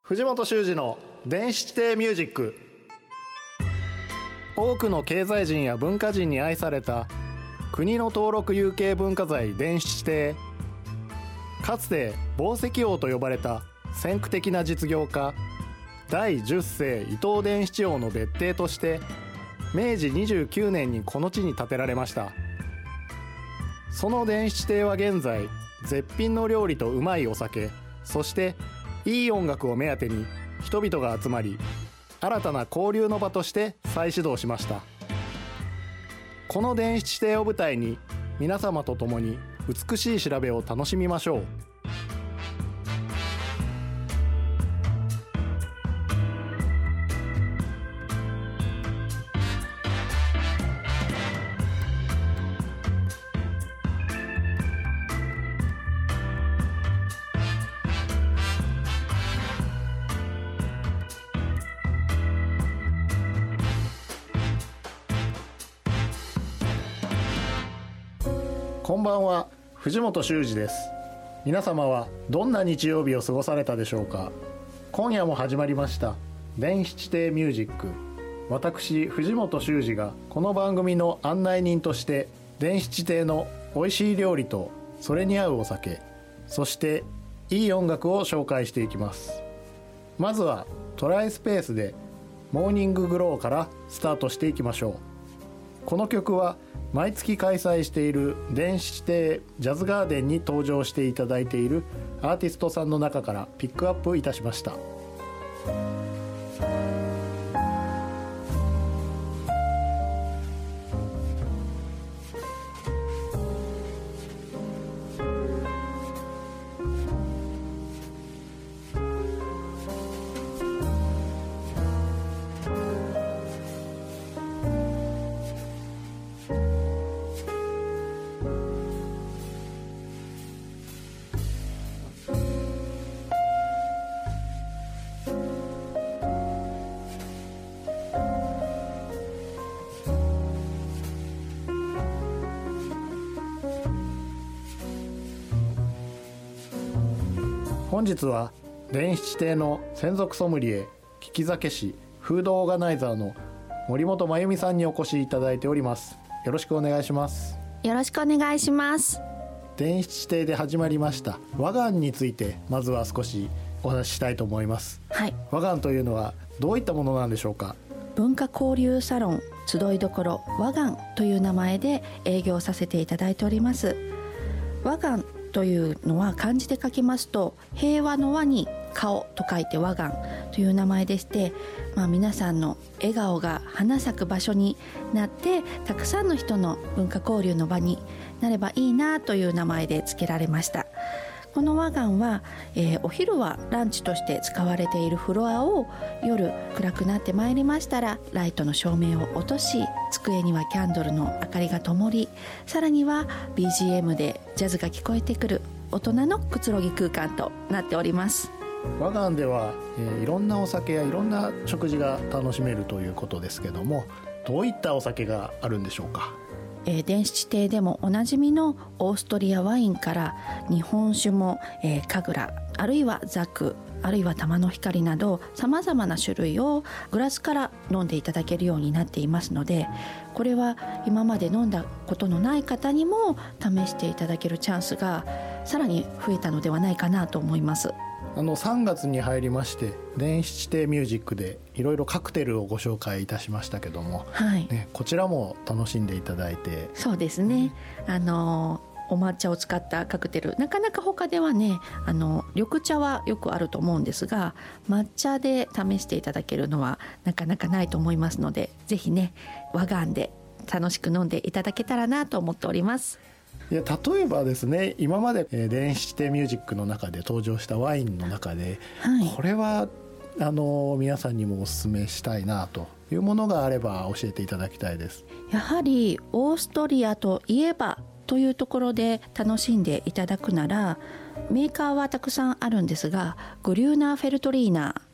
藤本修二の電子地底ミュージック。多くの経済人や文化人に愛された国の登録有形文化財電子地底。かつて宝石王と呼ばれた先駆的な実業家第10世伊藤伝七王の別邸として明治29年にこの地に建てられました。その電子地底は現在絶品の料理とうまいお酒、そしていい音楽を目当てに人々が集まり、新たな交流の場として再始動しました。この電子地底を舞台に皆様と共に美しい調べを楽しみましょう。こんばんは、藤本修二です。皆様はどんな日曜日を過ごされたでしょうか。今夜も始まりました電子地底ミュージック。私藤本修二がこの番組の案内人として電子地底の美味しい料理とそれに合うお酒、そしていい音楽を紹介していきます。まずはトライスペースでモーニンググローからスタートしていきましょう。この曲は毎月開催している電子地底ジャズガーデンに登場していただいているアーティストさんの中からピックアップいたしました。本日は電子地底の専属ソムリエ、利き酒師、フードオーガナイザーの森本真由美さんにお越しいただいております。よろしくお願いします。 よろしくお願いします。 電子地底で始まりました和岩についてまずは少しお話ししたいと思います。 はい、 和岩というのはどういったものなんでしょうか。 文化交流サロン集いどころ和岩という名前で営業させていただいております。和岩というのは漢字で書きますと平和の和に顔と書いて和岩という名前でして、皆さんの笑顔が花咲く場所になってたくさんの人の文化交流の場になればいいなという名前で付けられました。この和岩は、お昼はランチとして使われているフロアを夜暗くなってまいりましたらライトの照明を落とし、机にはキャンドルの明かりが灯り、さらには BGM でジャズが聞こえてくる大人のくつろぎ空間となっております。 和岩では、いろんなお酒やいろんな食事が楽しめるということですけども、どういったお酒があるんでしょうか。 電子地底でもおなじみのオーストリアワインから日本酒も、神楽あるいはザクあるいは玉の光などさまざまな種類をグラスから飲んでいただけるようになっていますので、これは今まで飲んだことのない方にも試していただけるチャンスがさらに増えたのではないかなと思います。 3月に入りまして電子地底ミュージックでいろいろカクテルをご紹介いたしましたけども、 はいこちらも楽しんでいただいて。 そうですね、お抹茶を使ったカクテル、なかなか他ではね緑茶はよくあると思うんですが、抹茶で試していただけるのはなかなかないと思いますので、ぜひね和岩で楽しく飲んでいただけたらなと思っております。 いや、例えばですね、今まで電子地底ミュージックの中で登場したワインの中で、これは皆さんにもお勧めしたいなというものがあれば教えていただきたいです。 やはりオーストリアといえばというところで楽しんでいただくなら、メーカーはたくさんあるんですが、グリューナーフェルトリーナー、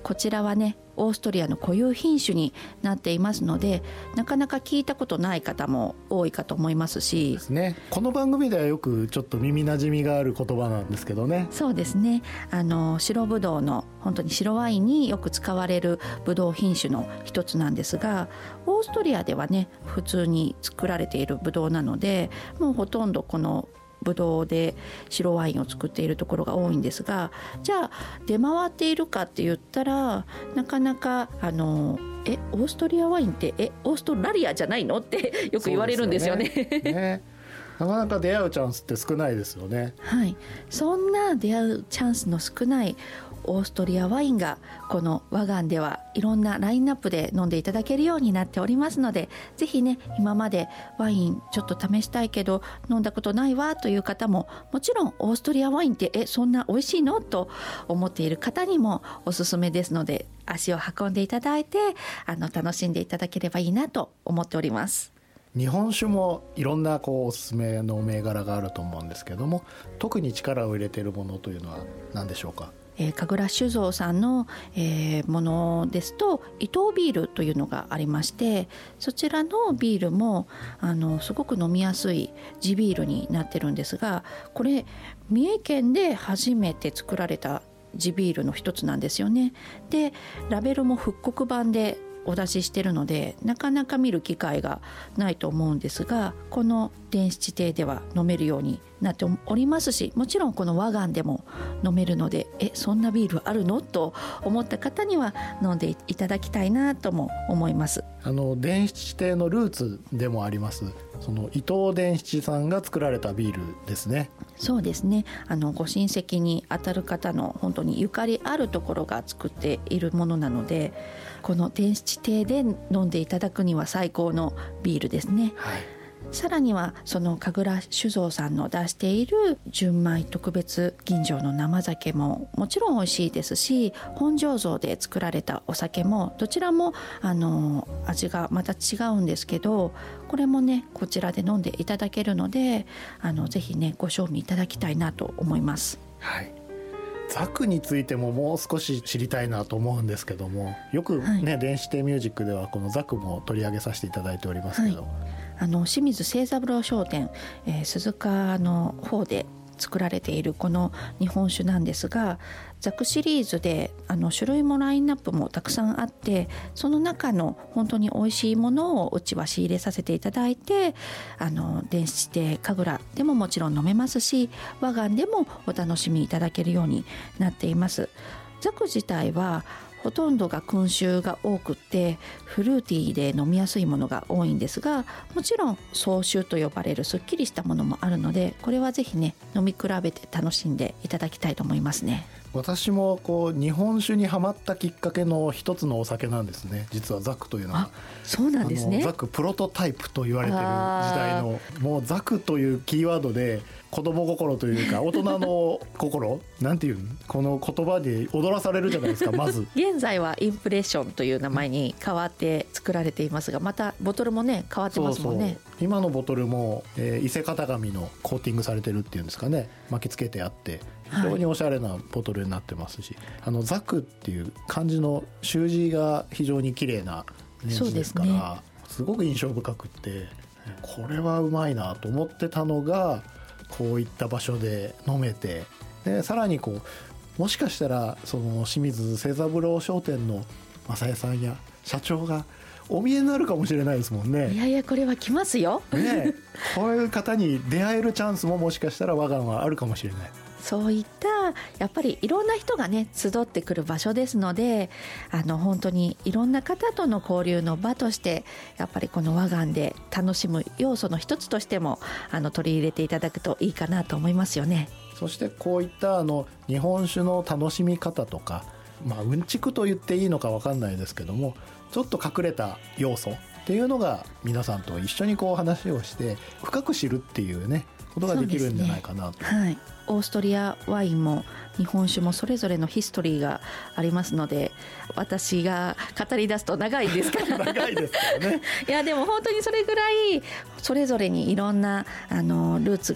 こちらはねオーストリアの固有品種になっていますので、なかなか聞いたことない方も多いかと思いますしですね。この番組ではよくちょっと耳なじみがある言葉なんですけどね。 そうですね、白ぶどうの本当に白ワインによく使われるぶどう品種の一つなんですが、オーストリアではね普通に作られているぶどうなので、もうほとんどこのぶどうで白ワインを作っているところが多いんですが、じゃあ出回っているかって言ったらなかなかオーストリアワインってオーストラリアじゃないのってよく言われるんですよね。 なかなか出会うチャンスって少ないですよね。 はい、そんな出会うチャンスの少ないオーストリアワインがこのワガンではいろんなラインナップで飲んでいただけるようになっておりますので、ぜひね今までワインちょっと試したいけど飲んだことないわという方も、もちろんオーストリアワインってそんな美味しいのと思っている方にもおすすめですので、足を運んでいただいて楽しんでいただければいいなと思っております。 日本酒もいろんなおすすめの銘柄があると思うんですけども、特に力を入れているものというのは何でしょうか？ 神楽酒造さんの、ものですと伊藤ビールというのがありまして、そちらのビールもすごく飲みやすい地ビールになってるんですが、これ三重県で初めて作られた地ビールの一つなんですよね。でラベルも復刻版でお出ししてるのでなかなか見る機会がないと思うんですが、この電子地底では飲めるようになっておりますし、もちろんこのワガンでも飲めるのでそんなビールあるのと思った方には飲んでいただきたいなとも思います。 電子地底のルーツでもありますその伊藤電子さんが作られたビールですね。 そうですね、ご親戚にあたる方の本当にゆかりあるところが作っているものなので、この電子地底で飲んでいただくには最高のビールですね。 はい、 さらにはその神楽酒造さんの出している純米特別吟醸の生酒ももちろん美味しいですし、本醸造で作られたお酒もどちらも味がまた違うんですけど、これもねこちらで飲んでいただけるのでぜひねご賞味いただきたいなと思います。 はい、ザクについてももう少し知りたいなと思うんですけども、よくね、はい、電子亭ミュージックではこのザクも取り上げさせていただいておりますけど、 はい、清水清三郎商店、鈴鹿の方で作られているこの日本酒なんですが、ザクシリーズで種類もラインナップもたくさんあって、その中の本当に美味しいものをうちは仕入れさせていただいて、電子亭神楽でももちろん飲めますし、ワガンでもお楽しみいただけるようになっています。ザク自体はほとんどが君酒が多くってフルーティーで飲みやすいものが多いんですが、もちろん総酒と呼ばれるすっきりしたものもあるので、これはぜひね飲み比べて楽しんでいただきたいと思いますね。 私も日本酒にハマったきっかけの一つのお酒なんですね、実はザクというのは。 そうなんですね。 ザクプロトタイプと言われてる時代の、もうザクというキーワードで子供心というか大人の心なんていうこの言葉で踊らされるじゃないですか。まず現在はインプレッションという名前に変わって作られていますが、またボトルもね変わってますもんね。 そう今のボトルも、伊勢型紙のコーティングされてるっていうんですかね、巻きつけてあって非常におしゃれなボトルになってますし、ザクっていう漢字の習字が非常に綺麗な字ですから、すごく印象深くってこれはうまいなと思ってたのが、こういった場所で飲めて、でさらにもしかしたらその清水清三郎商店の正江さんや社長がお見えになるかもしれないですもんね。 いやいやこれは来ますよ、 ね、こういう方に出会えるチャンスももしかしたらワガンはあるかもしれない。 そういったやっぱりいろんな人がね集ってくる場所ですので、本当にいろんな方との交流の場としてやっぱりこのワガンで楽しむ要素の一つとしても取り入れていただくといいかなと思いますよね。 そしてこういった日本酒の楽しみ方とか、うんちくと言っていいのか分かんないですけども、ちょっと隠れた要素っていうのが皆さんと一緒に話をして深く知るっていうねことができるんじゃないかなと。 はい、オーストリアワインも日本酒もそれぞれのヒストリーがありますので、私が語り出すと長いですから長いですからね。 いやでも本当にそれぐらいそれぞれにいろんなルーツが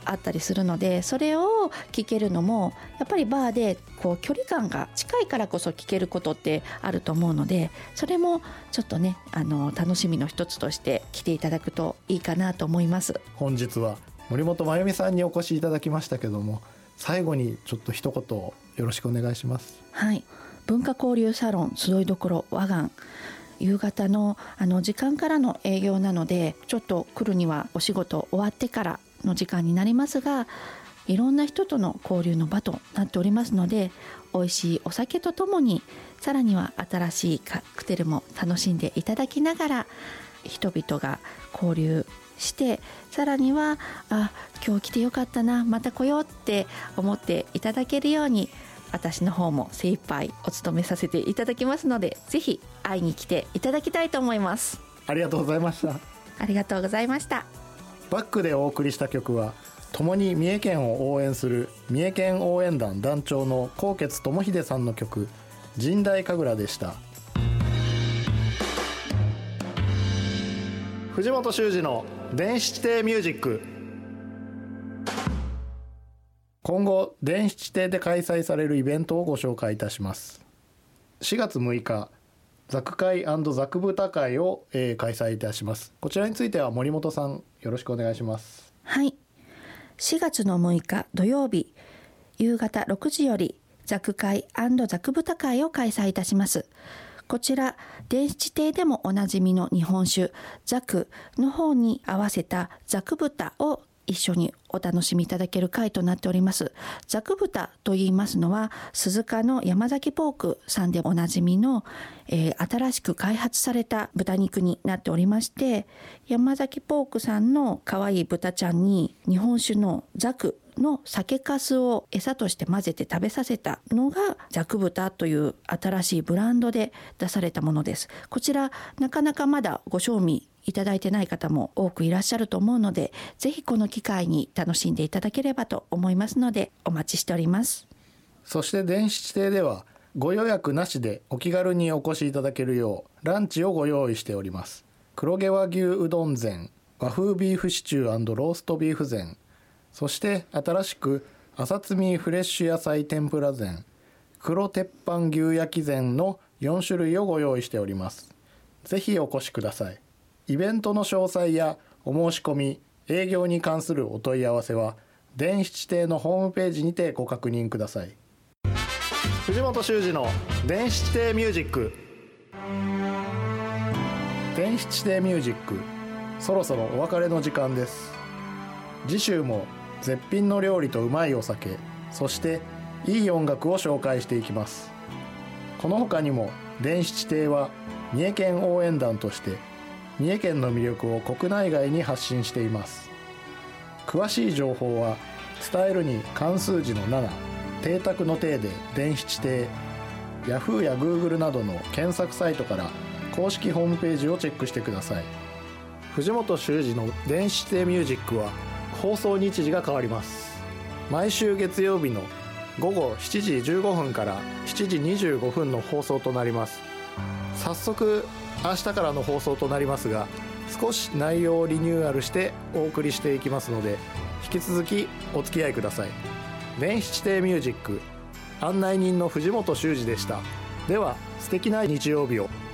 あったりするので、それを聴けるのもやっぱりバーでこう距離感が近いからこそ聴けることってあると思うので、それもちょっとね楽しみの一つとして来ていただくといいかなと思います。 本日は森本真由美さんにお越しいただきましたけども、最後にちょっと一言よろしくお願いします。 はい、文化交流サロン集いどころ和岸、夕方の時間からの営業なので、ちょっと来るにはお仕事終わってからの時間になりますが、いろんな人との交流の場となっておりますので、美味しいお酒とともにさらには新しいカクテルも楽しんでいただきながら、人々が交流して、さらには今日来てよかったな、また来ようって思っていただけるように、私の方も精一杯お務めさせていただきますので、ぜひ会いに来ていただきたいと思います。 ありがとうございました。 ありがとうございました。 バックでお送りした曲は、共に三重県を応援する三重県応援団団長の纐纈智秀さんの曲神代神楽でした。藤本修二の電子地底ミュージック。今後電子地底で開催されるイベントをご紹介いたします。4月6日ザク会&ザク豚会を、開催いたします。こちらについては森本さんよろしくお願いします。 はい、4月の6日土曜日夕方6時よりザク会&ザク豚会を開催いたします。こちら電子地底でもおなじみの日本酒ザクの方に合わせたザク豚を一緒にお楽しみいただける会となっております。ザク豚と言いますのは鈴鹿の山崎ポークさんでおなじみの、新しく開発された豚肉になっておりまして、山崎ポークさんの可愛い豚ちゃんに日本酒のザクの酒粕を餌として混ぜて食べさせたのがザク豚という新しいブランドで出されたものです。こちらなかなかまだご賞味いただいてない方も多くいらっしゃると思うので、ぜひこの機会に楽しんでいただければと思いますのでお待ちしております。 そして電子地底ではご予約なしでお気軽にお越しいただけるようランチをご用意しております。黒毛和牛うどん膳、和風ビーフシチュー&ローストビーフ膳、そして新しく朝摘みフレッシュ野菜天ぷら膳、黒鉄板牛焼き膳の4種類をご用意しております。ぜひお越しください。イベントの詳細やお申し込み、営業に関するお問い合わせは電子地底のホームページにてご確認ください。藤本修二の電子地底ミュージック。電子地底ミュージック、そろそろお別れの時間です。次週も絶品の料理とうまいお酒、そしていい音楽を紹介していきます。この他にも電子地底は三重県応援団として三重県の魅力を国内外に発信しています。詳しい情報は伝えるに漢数字の7、邸宅の邸で電子地底、Yahoo や Google などの検索サイトから公式ホームページをチェックしてください。藤本修二の電子地底ミュージックは放送日時が変わります。毎週月曜日の午後7時15分から7時25分の放送となります。早速明日からの放送となりますが、少し内容をリニューアルしてお送りしていきますので、引き続きお付き合いください。電子地底ミュージック、案内人の藤本修二でした。では素敵な日曜日を。